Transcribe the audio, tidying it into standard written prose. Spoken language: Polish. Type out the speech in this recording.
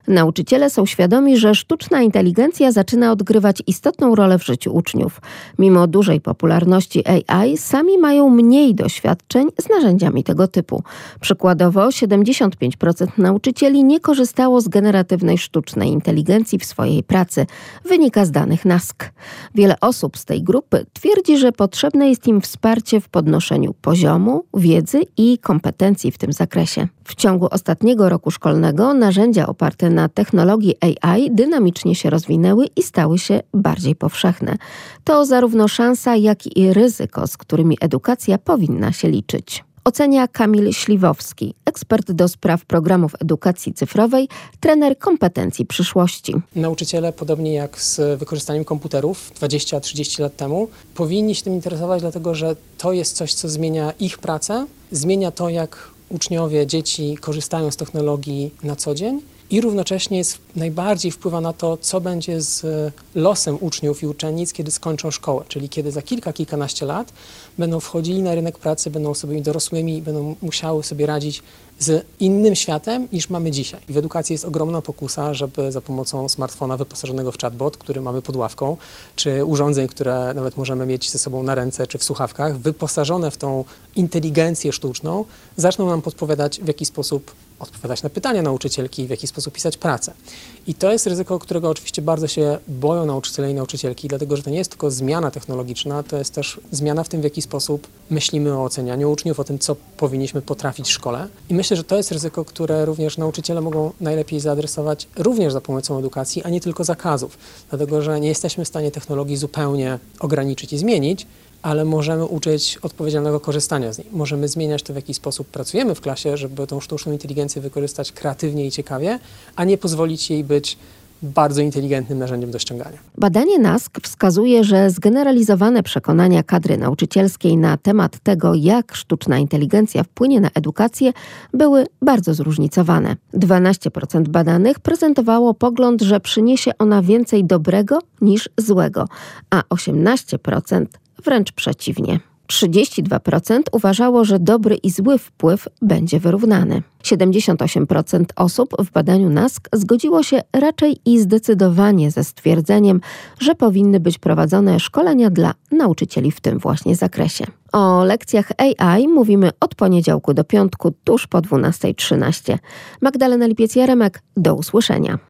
Nauczyciele są świadomi, że sztuczna inteligencja zaczyna odgrywać istotną rolę w życiu uczniów. Mimo dużej popularności AI, sami mają mniej doświadczeń z narzędziami tego typu. Przykładowo 75% nauczycieli nie korzystało z generatywnej sztucznej inteligencji w swojej pracy, wynika z danych NASK. Wiele osób z tej grupy twierdzi, że potrzebne jest im wsparcie w podnoszeniu poziomu, wiedzy i kompetencji w tym zakresie. W ciągu ostatniego roku szkolnego narzędzia oparte na technologii AI dynamicznie się rozwinęły i stały się bardziej powszechne. To zarówno szansa, jak i ryzyko, z którymi edukacja powinna się liczyć. Ocenia Kamil Śliwowski, ekspert do spraw programów edukacji cyfrowej, trener kompetencji przyszłości. Nauczyciele, podobnie jak z wykorzystaniem komputerów 20-30 lat temu, powinni się tym interesować, dlatego że to jest coś, co zmienia ich pracę, zmienia to, jak uczniowie, dzieci korzystają z technologii na co dzień i równocześnie najbardziej wpływa na to, co będzie z losem uczniów i uczennic, kiedy skończą szkołę, czyli kiedy za kilkanaście lat będą wchodzili na rynek pracy, będą osobami dorosłymi i będą musiały sobie radzić z innym światem niż mamy dzisiaj. W edukacji jest ogromna pokusa, żeby za pomocą smartfona wyposażonego w chatbot, który mamy pod ławką, czy urządzeń, które nawet możemy mieć ze sobą na ręce czy w słuchawkach, wyposażone w tą inteligencję sztuczną, zaczną nam podpowiadać, w jaki sposób odpowiadać na pytania nauczycielki, w jaki sposób pisać pracę. I to jest ryzyko, którego oczywiście bardzo się boją nauczyciele i nauczycielki, dlatego że to nie jest tylko zmiana technologiczna, to jest też zmiana w tym, w jaki sposób myślimy o ocenianiu uczniów, o tym, co powinniśmy potrafić w szkole. I myślę, że to jest ryzyko, które również nauczyciele mogą najlepiej zaadresować również za pomocą edukacji, a nie tylko zakazów. Dlatego że nie jesteśmy w stanie technologii zupełnie ograniczyć i zmienić, ale możemy uczyć odpowiedzialnego korzystania z niej. Możemy zmieniać to, w jaki sposób pracujemy w klasie, żeby tą sztuczną inteligencję wykorzystać kreatywnie i ciekawie, a nie pozwolić jej być bardzo inteligentnym narzędziem do ściągania. Badanie NASK wskazuje, że zgeneralizowane przekonania kadry nauczycielskiej na temat tego, jak sztuczna inteligencja wpłynie na edukację, były bardzo zróżnicowane. 12% badanych prezentowało pogląd, że przyniesie ona więcej dobrego niż złego, a 18% wręcz przeciwnie. 32% uważało, że dobry i zły wpływ będzie wyrównany. 78% osób w badaniu NASK zgodziło się raczej i zdecydowanie ze stwierdzeniem, że powinny być prowadzone szkolenia dla nauczycieli w tym właśnie zakresie. O lekcjach AI mówimy od poniedziałku do piątku, tuż po 12:13. Magdalena Lipiec-Jaremek, do usłyszenia.